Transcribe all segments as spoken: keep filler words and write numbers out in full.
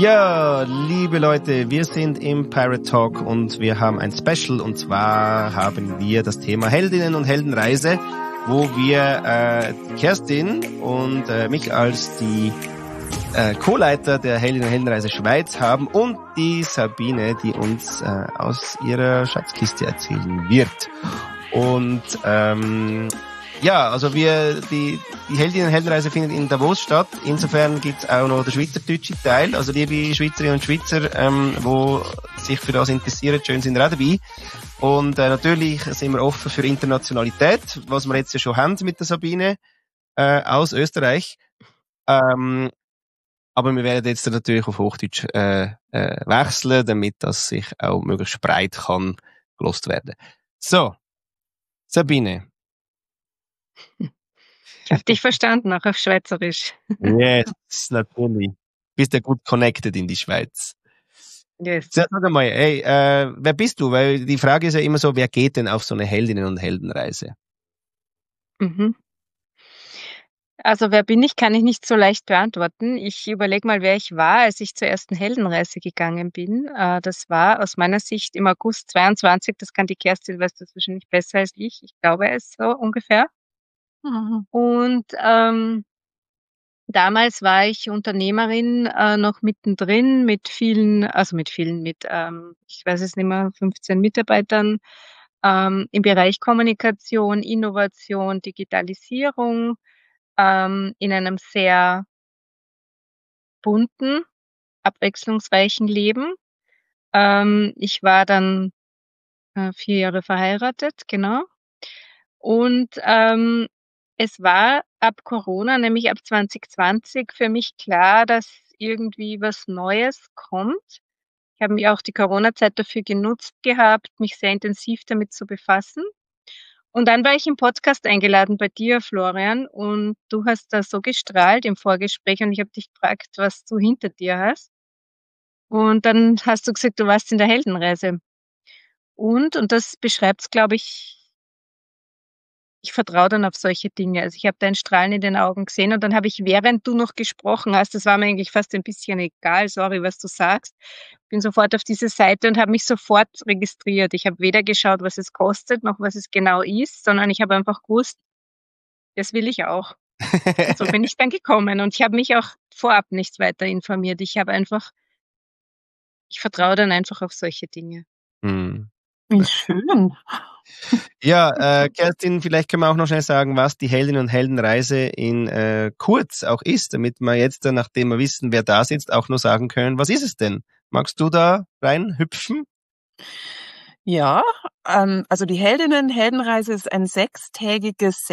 Ja, liebe Leute, wir sind im Pirate Talk und wir haben ein Special, und zwar haben wir das Thema Heldinnen und Heldenreise, wo wir äh, Kerstin und äh, mich als die äh, Co-Leiter der Heldinnen und Heldenreise Schweiz haben und die Sabine, die uns äh, aus ihrer Schatzkiste erzählen wird. Und ähm, ja, also wir die die Heldinnen und Heldenreise findet in Davos statt. Insofern gibt's auch noch den schweizerdeutsche Teil. Also liebe Schweizerinnen und Schweizer, ähm, wo sich für das interessieren, schön sind wir auch dabei. Und äh, natürlich sind wir offen für Internationalität, was wir jetzt ja schon haben mit der Sabine äh, aus Österreich. Ähm, aber wir werden jetzt natürlich auf Hochdeutsch äh, äh, wechseln, damit das sich auch möglichst breit kann gelost werden. So, Sabine. Ich habe dich verstanden, auch auf Schweizerisch. Yes, natürlich. Bist ja gut connected in die Schweiz. Yes. Sag mal, hey, äh, wer bist du? Weil die Frage ist ja immer so, wer geht denn auf so eine Heldinnen- und Heldenreise? Mhm. Also wer bin ich, kann ich nicht so leicht beantworten. Ich überlege mal, wer ich war, als ich zur ersten Heldenreise gegangen bin. Äh, das war aus meiner Sicht im August zweiundzwanzig, das kann die Kerstin, weiß das wahrscheinlich besser als ich. Ich glaube es so ungefähr. Mhm. Und ähm, damals war ich Unternehmerin äh, noch mittendrin mit vielen, also mit vielen, mit, ähm, ich weiß es nicht mehr, fünfzehn Mitarbeitern ähm, im Bereich Kommunikation, Innovation, Digitalisierung, ähm, in einem sehr bunten, abwechslungsreichen Leben. Ähm, ich war dann äh, vier Jahre verheiratet, genau. Und ähm, es war ab Corona, nämlich ab zwanzig zwanzig, für mich klar, dass irgendwie was Neues kommt. Ich habe mir auch die Corona-Zeit dafür genutzt gehabt, mich sehr intensiv damit zu befassen. Und dann war ich im Podcast eingeladen bei dir, Florian, und du hast da so gestrahlt im Vorgespräch und ich habe dich gefragt, was du hinter dir hast. Und dann hast du gesagt, du warst in der Heldenreise. Und, und das beschreibt's, glaube ich, ich vertraue dann auf solche Dinge. Also ich habe dein Strahlen in den Augen gesehen und dann habe ich, während du noch gesprochen hast, das war mir eigentlich fast ein bisschen egal, sorry, was du sagst, bin sofort auf diese Seite und habe mich sofort registriert. Ich habe weder geschaut, was es kostet, noch was es genau ist, sondern ich habe einfach gewusst, das will ich auch. Und so bin ich dann gekommen und ich habe mich auch vorab nicht weiter informiert. Ich habe einfach, ich vertraue dann einfach auf solche Dinge. Hm. Wie schön. Ja, äh, Kerstin, vielleicht können wir auch noch schnell sagen, was die Heldinnen- und Heldenreise in äh, kurz auch ist, damit wir jetzt, äh, nachdem wir wissen, wer da sitzt, auch nur sagen können, was ist es denn? Magst du da reinhüpfen? Ja, ähm, also die Heldinnen-Heldenreise ist ein sechstägiges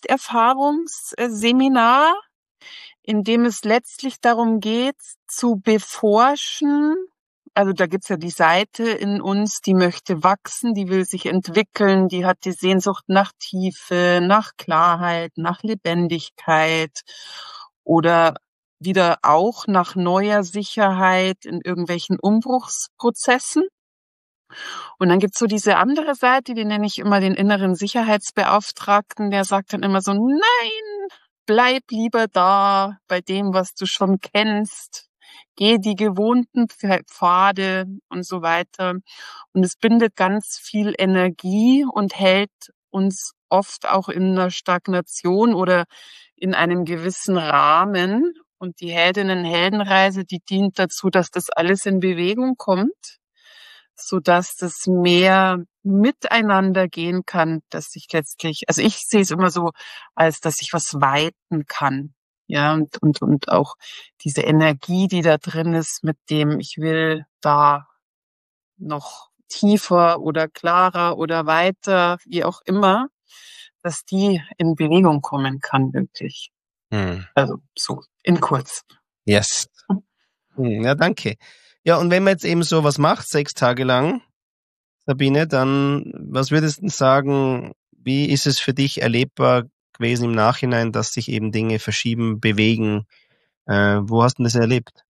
Selbsterfahrungsseminar, in dem es letztlich darum geht, zu beforschen. Also da gibt's ja die Seite in uns, die möchte wachsen, die will sich entwickeln, die hat die Sehnsucht nach Tiefe, nach Klarheit, nach Lebendigkeit oder wieder auch nach neuer Sicherheit in irgendwelchen Umbruchsprozessen. Und dann gibt's so diese andere Seite, die nenne ich immer den inneren Sicherheitsbeauftragten, der sagt dann immer so, nein, bleib lieber da bei dem, was du schon kennst. Geh die gewohnten Pfade und so weiter. Und es bindet ganz viel Energie und hält uns oft auch in einer Stagnation oder in einem gewissen Rahmen. Und die Heldinnen-Heldenreise, die dient dazu, dass das alles in Bewegung kommt, sodass das mehr miteinander gehen kann, dass ich letztlich, also ich sehe es immer so, als dass ich was weiten kann. Ja, und, und, und auch diese Energie, die da drin ist, mit dem ich will da noch tiefer oder klarer oder weiter, wie auch immer, dass die in Bewegung kommen kann, wirklich. Hm. Also so, in kurz. Yes. Hm, ja, danke. Ja, und wenn man jetzt eben so was macht, sechs Tage lang, Sabine, dann, was würdest du sagen, wie ist es für dich erlebbar gewesen im Nachhinein, dass sich eben Dinge verschieben, bewegen? Äh, wo hast du das erlebt?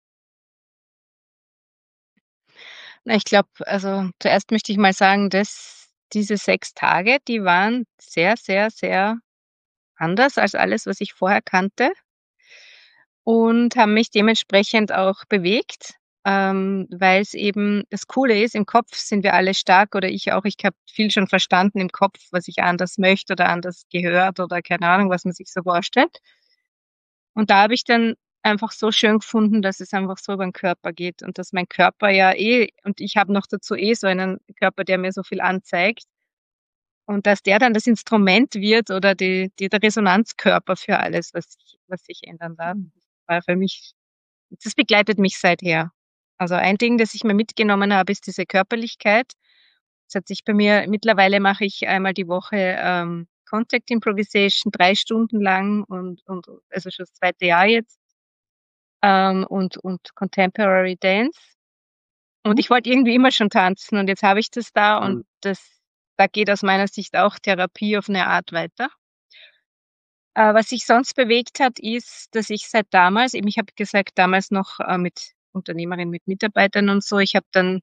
Na, ich glaube, also zuerst möchte ich mal sagen, dass diese sechs Tage, die waren sehr, sehr, sehr anders als alles, was ich vorher kannte. und habe mich dementsprechend auch bewegt, ähm, weil es eben das Coole ist, im Kopf sind wir alle stark oder ich auch. Ich habe viel schon verstanden im Kopf, was ich anders möchte oder anders gehört oder keine Ahnung, was man sich so vorstellt. Und da habe ich dann einfach so schön gefunden, dass es einfach so über den Körper geht und dass mein Körper ja eh und ich habe noch dazu eh so einen Körper, der mir so viel anzeigt und dass der dann das Instrument wird oder die die der Resonanzkörper für alles, was sich was sich ändern darf. Das war für mich das begleitet mich seither. Also, ein Ding, das ich mir mitgenommen habe, ist diese Körperlichkeit. Das hat sich bei mir mittlerweile mache ich einmal die Woche, ähm, Contact Improvisation, drei Stunden lang und und also schon das zweite Jahr jetzt, ähm, und und Contemporary Dance. Und ich wollte irgendwie immer schon tanzen und jetzt habe ich das da und das da geht aus meiner Sicht auch Therapie auf 'ne Art weiter. Äh, was sich sonst bewegt hat, ist, dass ich seit damals eben ich habe gesagt, damals noch, äh, mit Unternehmerin mit Mitarbeitern und so. Ich habe dann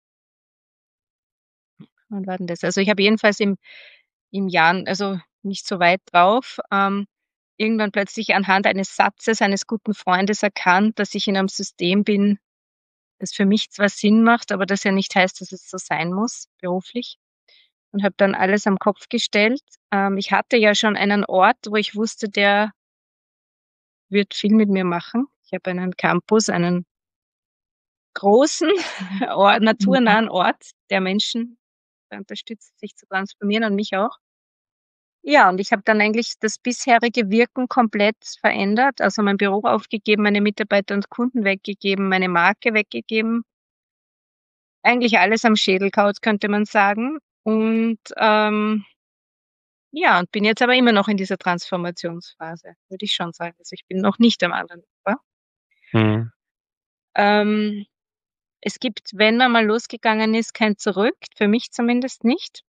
wann war denn das? Also, ich habe jedenfalls im im Jahr also, nicht so weit drauf, ähm, irgendwann plötzlich anhand eines Satzes eines guten Freundes erkannt, dass ich in einem System bin, das für mich zwar Sinn macht, aber das ja nicht heißt, dass es so sein muss, beruflich. Und habe dann alles am Kopf gestellt. Ähm, ich hatte ja schon einen Ort, wo ich wusste, der wird viel mit mir machen. Ich habe einen Campus, einen großen Ort, Mhm. naturnahen Ort, der Menschen unterstützt, sich zu transformieren und mich auch. Ja, und ich habe dann eigentlich das bisherige Wirken komplett verändert, also mein Büro aufgegeben, meine Mitarbeiter und Kunden weggegeben, meine Marke weggegeben. Eigentlich alles am Schädel kaut, könnte man sagen. Und, ähm ja, und bin jetzt aber immer noch in dieser Transformationsphase, würde ich schon sagen. Also, ich bin noch nicht am anderen Ufer. Mhm. Ähm, es gibt, wenn man mal losgegangen ist, kein Zurück, für mich zumindest nicht.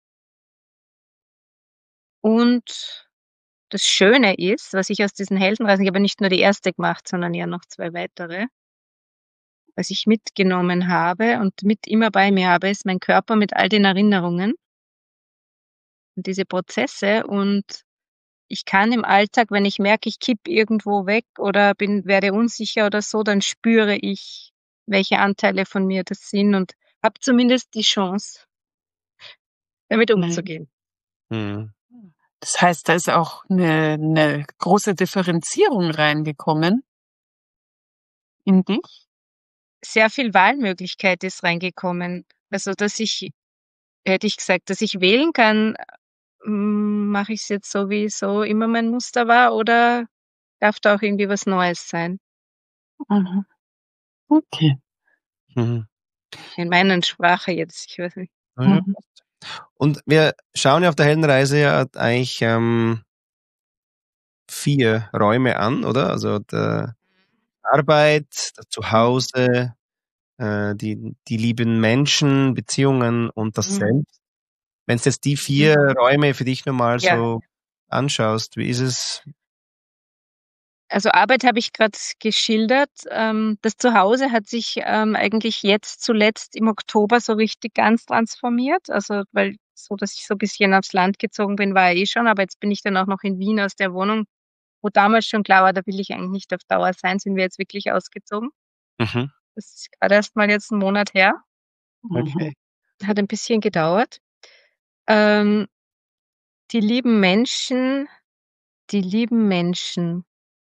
Und das Schöne ist, was ich aus diesen Heldenreisen ich habe ja nicht nur die erste gemacht, sondern ja noch zwei weitere. Was ich mitgenommen habe und mit immer bei mir habe, ist mein Körper mit all den Erinnerungen und diese Prozesse und ich kann im Alltag, wenn ich merke, ich kippe irgendwo weg oder bin werde unsicher oder so, dann spüre ich, welche Anteile von mir das sind und habe zumindest die Chance damit Mhm. umzugehen. Mhm. Das heißt, da ist auch 'ne 'ne große Differenzierung reingekommen in dich? Sehr viel Wahlmöglichkeit ist reingekommen. Also, dass ich hätte ich gesagt, dass ich wählen kann, hm, mache ich's jetzt so, wie so immer mein Muster war oder darf da auch irgendwie was Neues sein? Mhm. Okay. Mhm. In meiner Sprache jetzt, ich weiß nicht. Ah ja. Mhm. Und wir schauen ja auf der Heldenreise ja eigentlich, ähm vier Räume an, oder? Also, der Arbeit, das Zuhause, äh, die die lieben Menschen, Beziehungen und das Mhm. Selbst. Wenn's jetzt die Mhm. vier Räume für dich noch mal Ja. so anschaust, wie ist es? Also, Arbeit habe ich grad geschildert. Ähm, das Zuhause hat sich, ähm, eigentlich jetzt zuletzt im Oktober so richtig ganz transformiert. Also, weil so, dass ich so bisschen aufs Land gezogen bin, war ja eh schon, aber jetzt bin ich dann auch noch in Wien aus der Wohnung, wo damals schon klar war, da will ich eigentlich nicht auf Dauer sein, sind wir jetzt wirklich ausgezogen. Mhm. Das ist grad erst mal jetzt 'n Monat her. Mhm. Okay. Hat ein bisschen gedauert. Ähm die lieben Menschen die lieben Menschen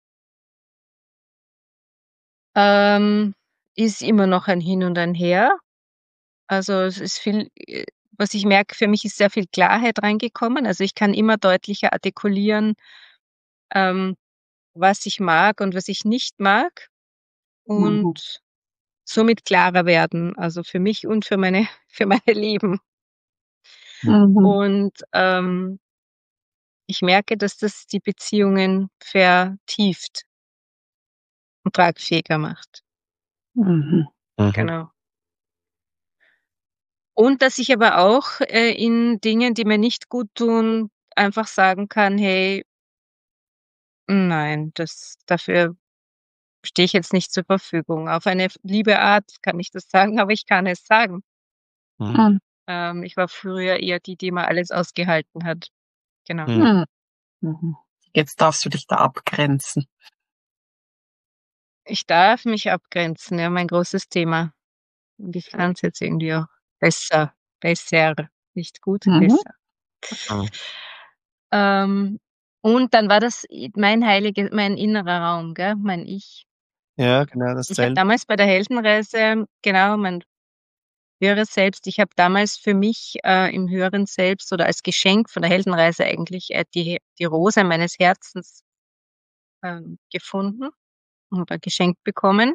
ähm, ist immer noch ein Hin und ein Her. Also, es ist viel äh, was ich merke, für mich ist sehr viel Klarheit reingekommen. Also, ich kann immer deutlicher artikulieren, ähm, was ich mag und was ich nicht mag Mhm. und somit klarer werden, also, für mich und für meine für meine Lieben. Mhm. Und, ähm ich merke, dass das die Beziehungen vertieft und tragfähiger macht. Mhm. Mhm. Genau. Und dass ich aber auch, äh, in Dingen, die mir nicht guttun, einfach sagen kann: „Hey“ „nein, das dafür stehe ich jetzt nicht zur Verfügung.“ Auf eine f liebe Art kann ich das sagen, aber ich kann es sagen. Mhm. Mhm. Ähm, ich war früher eher die, die immer alles ausgehalten hat. Genau. Mhm. Mhm. Mhm. Jetzt darfst du dich da abgrenzen. Ich darf mich abgrenzen, ja, mein großes Thema. Und ich kann es jetzt irgendwie auch besser besser, nicht gut, Mhm. besser. Mhm. Ähm, und dann war das i mein heilige mein innerer Raum, gell, mein Ich. Ja, genau, das Ich habe Zelt. damals bei der Heldenreise genau, mein höheres Selbst ich habe damals für mich, äh, im höheren Selbst oder als Geschenk von der Heldenreise eigentlich, äh, die die Rose meines Herzens, ähm, gefunden oder geschenkt bekommen.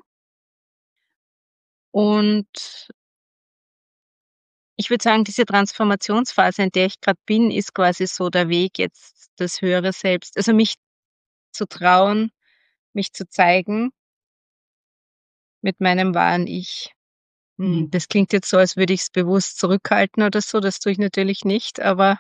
Und ich würde sagen, diese Transformationsphase, in der ich grad bin, ist quasi so der Weg jetzt, das höhere Selbst also, mich zu trauen, mich zu zeigen mit meinem wahren Ich. Hm, Mhm. das klingt jetzt so, als würde ich's bewusst zurückhalten oder so, das tue ich natürlich nicht, aber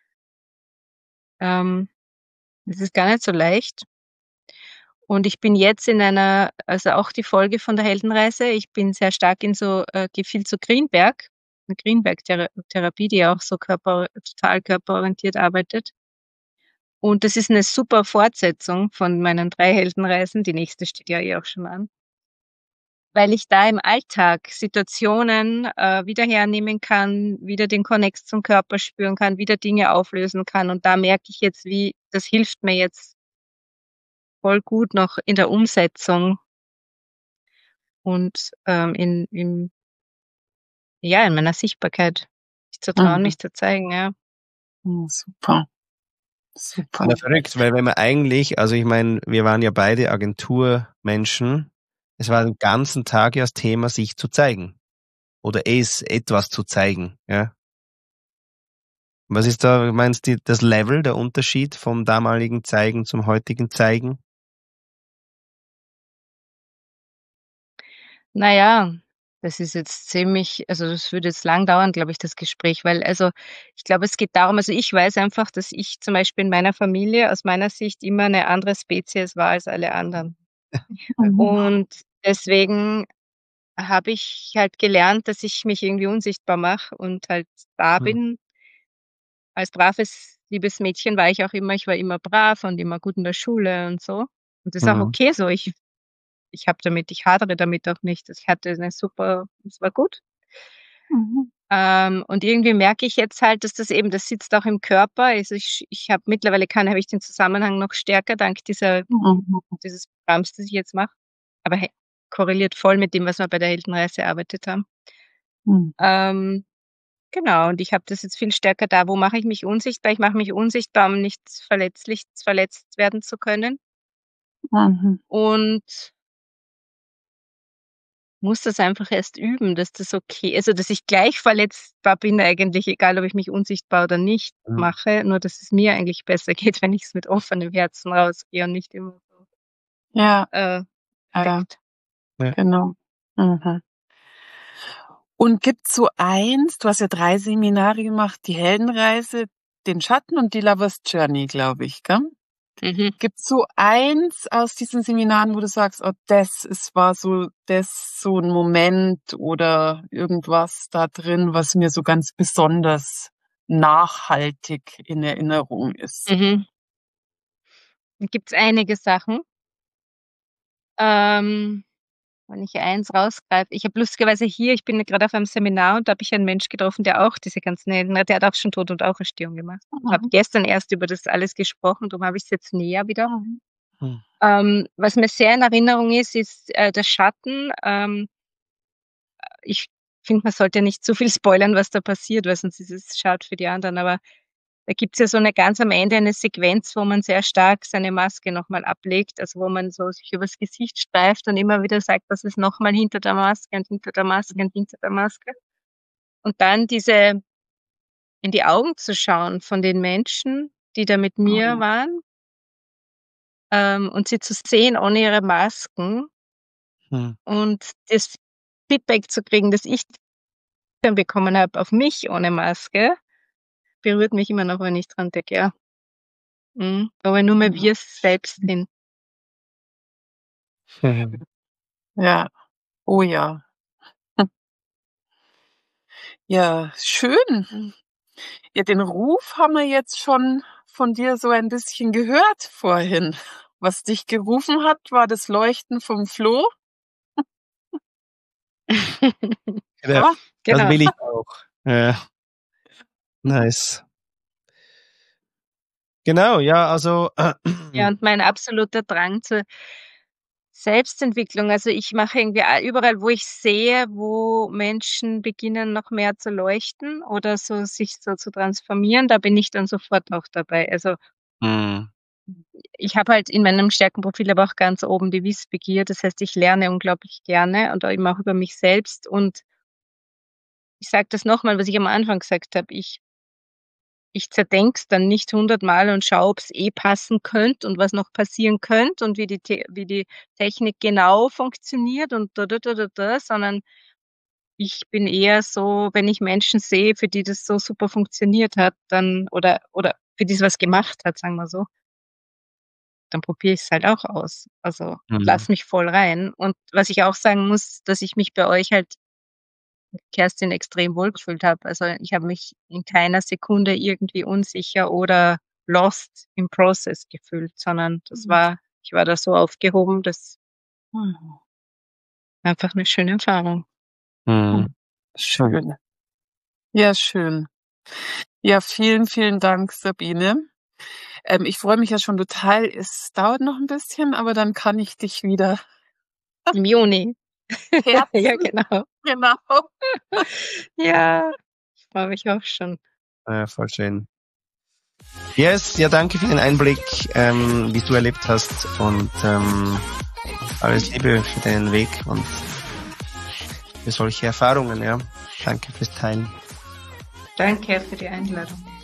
ähm, es ist gar nicht so leicht. Und ich bin jetzt in einer also, auch die Folge von der Heldenreise, ich bin sehr stark in so äh, gehe viel zu Greenberg, 'ne Greenberg-Thera Therapie, die auch so körper total körperorientiert arbeitet. Und das ist 'ne super Fortsetzung von meinen drei Heldenreisen. Die nächste steht ja eh auch schon an. Weil ich da im Alltag Situationen, äh, wieder hernehmen kann, wieder den Connect zum Körper spüren kann, wieder Dinge auflösen kann. Und da merke ich jetzt, wie das hilft mir jetzt voll gut noch in der Umsetzung und, ähm, in in ja, in meiner Sichtbarkeit, mich zu trauen, Mhm. mich zu zeigen, ja. Mhm, super. Super. Ja, verrückt, weil wenn man eigentlich also, ich meine, wir waren ja beide Agenturmenschen. Es war den ganzen Tag ja das Thema, sich zu zeigen oder es etwas zu zeigen, ja? Was ist da meinst du das Level, der Unterschied vom damaligen Zeigen zum heutigen Zeigen? Na ja, das ist jetzt ziemlich also, das würde jetzt lang dauern, glaube ich, das Gespräch, weil also, ich glaube, es geht darum also, ich weiß einfach, dass ich zum Beispiel in meiner Familie aus meiner Sicht immer 'ne andere Spezies war als alle anderen. Mhm. Und deswegen habe ich halt gelernt, dass ich mich irgendwie unsichtbar mache und halt da Mhm. bin. Als braves, liebes Mädchen war ich auch immer ich war immer brav und immer gut in der Schule und so. Und das ist auch Mhm. okay so. Ich ich habe damit ich hadere damit auch nicht. Ich hatte 'ne super es war gut. Mhm. Ähm, und irgendwie merke ich jetzt halt, dass das eben das sitzt auch im Körper. Also, ich ich habe mittlerweile kann habe ich den Zusammenhang noch stärker dank dieser Mhm. dieses Programms, das ich jetzt mache. Aber he korreliert voll mit dem, was wir bei der Heldenreise erarbeitet haben. Mhm. Ähm, genau, und ich habe das jetzt viel stärker da. Wo mache ich mich unsichtbar? Ich mache mich unsichtbar, um nicht verletzlich verletzt werden zu können. Mhm. Und muss das einfach erst üben, dass das okay also, dass ich gleich verletzbar bin eigentlich, egal ob ich mich unsichtbar oder nicht Mhm. mache, nur dass es mir eigentlich besser geht, wenn ich's mit offenem Herzen rausgehe und nicht immer so Ja. äh, Ja, ja. deckt. Ja. Genau. Mhm. Und gibt's so eins du hast ja drei Seminare gemacht, die Heldenreise, den Schatten und die Lovers Journey, glaube ich, gell? Mhm. Gibt's so eins aus diesen Seminaren, wo du sagst: „Oh, das ist war so das so 'n Moment oder irgendwas da drin, was mir so ganz besonders nachhaltig in Erinnerung ist?“ Mhm. Gibt's einige Sachen. Ähm, wenn ich eins rausgreife ich habe lustigerweise hier ich bin grad auf einem Seminar und da habe ich einen Mensch getroffen, der auch diese ganzen Helden der hat auch schon Tod und Auferstehung gemacht. Habe Mhm. gestern erst über das alles gesprochen, darum habe ich's jetzt näher wieder. Mhm. Mhm. Ähm, was mir sehr in Erinnerung ist, ist, äh, der Schatten. Ähm ich finde, man sollte nicht zu viel spoilern, was da passiert, weil sonst ist es schade für die anderen. Aber da gibt's ja so 'ne ganz am Ende eine Sequenz, wo man sehr stark seine Maske noch mal ablegt, also, wo man so sich übers Gesicht streift und immer wieder sagt: „Was ist noch mal hinter der Maske und hinter der Maske und hinter der Maske?“ Und dann diese in die Augen zu schauen von den Menschen, die da mit mir Mhm. waren ähm, und sie zu sehen ohne ihre Masken Mhm. und das Feedback zu kriegen, das ich dann bekommen habe auf mich ohne Maske, berührt mich immer noch, wenn ich dran denke, ja. Mhm, aber nur mehr Ja. wir selbst sind. Ja. Oh ja. Ja, schön. Mhm. Ja, den Ruf haben wir jetzt schon von dir so ein bisschen gehört vorhin. Was dich gerufen hat, war das Leuchten vom Floh. Ja, das Genau. will ich auch. Ja. Nice. Genau, ja, also Ja, und mein absoluter Drang zur Selbstentwicklung. Also ich mache irgendwie a- überall, wo ich sehe, wo Menschen beginnen, noch mehr zu leuchten oder so sich so zu transformieren, da bin ich dann sofort auch dabei. Also hm, ich habe halt in meinem Stärkenprofil aber auch ganz oben die Wissbegier. Das heißt, ich lerne unglaublich gerne und eben auch über mich selbst. Und ich sage das nochmal, was ich am Anfang gesagt habe. Ich ich zerdenke es dann nicht hundertmal und schaue, ob es eh passen könnte und was noch passieren könnte und wie die The wie die Technik genau funktioniert und da, da, da, da, da, sondern ich bin eher so, wenn ich Menschen sehe, für die das so super funktioniert hat, dann oder oder für die es was gemacht hat, sagen wir so, dann probiere ich es halt auch aus. Also, hm, lass mich voll rein. Und was ich auch sagen muss, dass ich mich bei euch halt mit Kerstin extrem wohlgefühlt habe. Also, ich habe mich in keiner Sekunde irgendwie unsicher oder lost im Process gefühlt, sondern das Mhm. war ich war da so aufgehoben, das Mhm. einfach 'ne schöne Erfahrung. hm. Schön. Ja, schön. Ja, vielen, vielen Dank, Sabine. Ähm, ich freue mich ja schon total. Es dauert noch ein bisschen, aber dann kann ich dich wieder Im Juni. Ja, herzen. genau. Genau. Ja, ich freue mich auch schon. Ja, voll schön. Yes, ja, danke für den Einblick, ähm, wie du erlebt hast und ähm, alles Liebe für deinen Weg und für solche Erfahrungen, ja. Danke fürs Teilen. Danke für die Einladung.